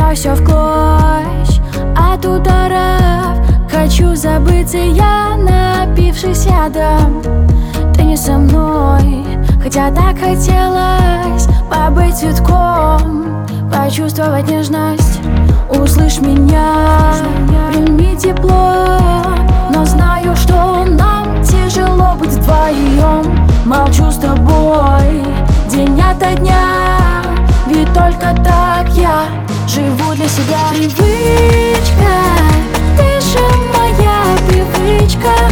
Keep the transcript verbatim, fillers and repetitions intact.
разбиваю все в клочь от ударов. Хочу забыться я, напившись ядом. Ты не со мной, хотя так хотелось побыть цветком, почувствовать нежность. Услышь меня, прими тепло, но знаю, что нам тяжело быть вдвоем. Молчу с тобой день ото дня, ведь только так я живу для себя. Привычка, ты же моя привычка.